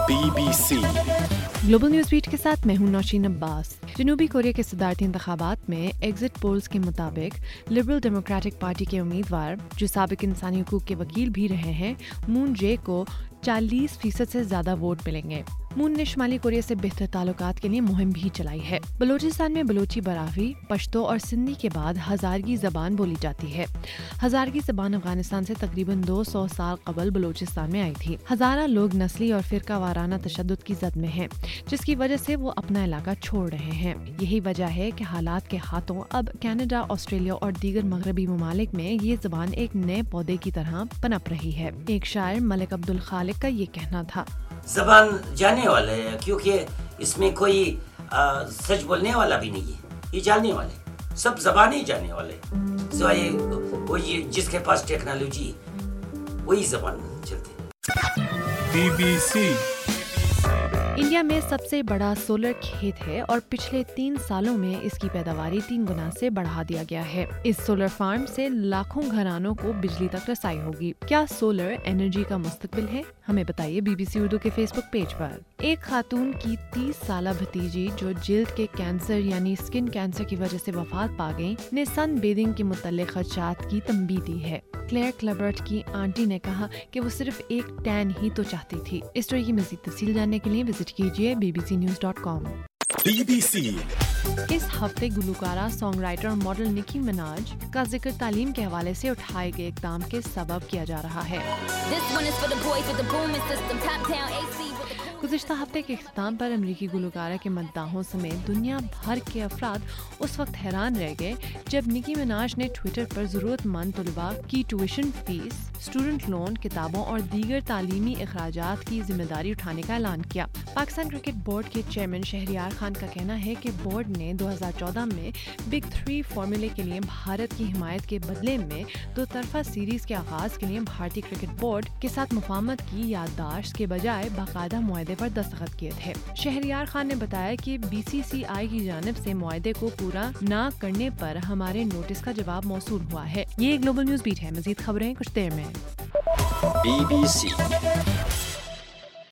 BBC global news beat के साथ मैं हूं नौशीन अब्बास। जनूबी कोरिया के सदारती इंतखाबात में एग्जिट पोल्स के मुताबिक लिबरल डेमोक्रेटिक पार्टी के उम्मीदवार, जो साबिक इंसानी हुकूक के वकील भी रहे हैं, मून जे को 40% से ज्यादा वोट मिलेंगे। मून ने शुमाली कोरिया से बेहतर ताल्लुकात के लिए मुहिम भी चलाई है। बलूचिस्तान में बलोची, बरावी, पश्तो और सिंधी के बाद हजारगी जबान बोली जाती है। हजारगी जबान अफगानिस्तान से तकरीबन 200 साल कबल बलूचिस्तान में आई थी। हजारा लोग नस्ली और फिरका वाराना तशद्दुद की जद में हैं, जिसकी वजह से वो अपना इलाका छोड़ रहे हैं। यही वजह है कि हालात के हाथों अब कनाडा, ऑस्ट्रेलिया और दीगर मगरबी ममालिक में ये जबान एक नए पौधे की तरह पनप रही है। एक शायर मलिक अब्दुल खालिक का ये कहना था, जबान जाने वाला है क्योंकि इसमें कोई सच बोलने वाला भी नहीं है, ये जानने वाले सब जबान ही जानने वाले, सिवाय वही जिसके पास टेक्नोलॉजी वही जबान चलती। BBC इंडिया में सबसे बड़ा सोलर खेत है और पिछले 3 सालों में इसकी पैदावारी 3 गुना से बढ़ा दिया गया है। इस सोलर फार्म से लाखों घरानों को बिजली तक रसाई होगी। क्या सोलर एनर्जी का मुस्तकबिल है? हमें बताइए BBC उर्दू के फेसबुक पेज पर। एक खातून की 30 साला भतीजी जो जिल्द के कैंसर यानी स्किन कैंसर की वजह से वफात पा गई, ने सन बेदिंग के मुतल्लिक खदशात की तंबीह दी है। क्लेयर क्लबर्ट की आंटी ने कहा कि वो सिर्फ एक टैन ही तो चाहती थी। इस स्टोरी की मज़ीद तफसील जानने के लिए विजिट कीजिए bbcnews.com। BBC इस हफ्ते गुलकारा, सॉन्ग राइटर और मॉडल निकी मिनाज का जिक्र तालीम के हवाले से उठाए गए इक़दाम के सबब किया जा रहा है। गुज़िश्ता हफ्ते के इख्तिताम पर अमरीकी गुलकारा के मद्दाहों समेत दुनिया भर के अफराद उस वक्त हैरान रह गए जब निकी मिनाज ने ट्विटर पर ज़रूरतमंद तलबा की ट्यूशन फीस, स्टूडेंट लोन, किताबों और दीगर तालीमी अखराजात की जिम्मेदारी उठाने का ऐलान किया। पाकिस्तान क्रिकेट बोर्ड के चेयरमैन शहरियार खान का कहना है कि बोर्ड ने 2014 में बिग 3 फार्मूले के लिए भारत की हिमायत के बदले में 2 तरफा सीरीज के आगाज के लिए भारतीय क्रिकेट बोर्ड के साथ मुफाहमत की याददाश्त के बजाय बाकायदा मुआहदे पर दस्तखत किए थे। शहरियार खान ने बताया कि BCCI की जानिब से मुआहदे को पूरा न करने पर हमारे नोटिस का जवाब मौसूल हुआ है। ये ग्लोबल न्यूज़ बीट है। मजीद खबरें कुछ देर में। BBC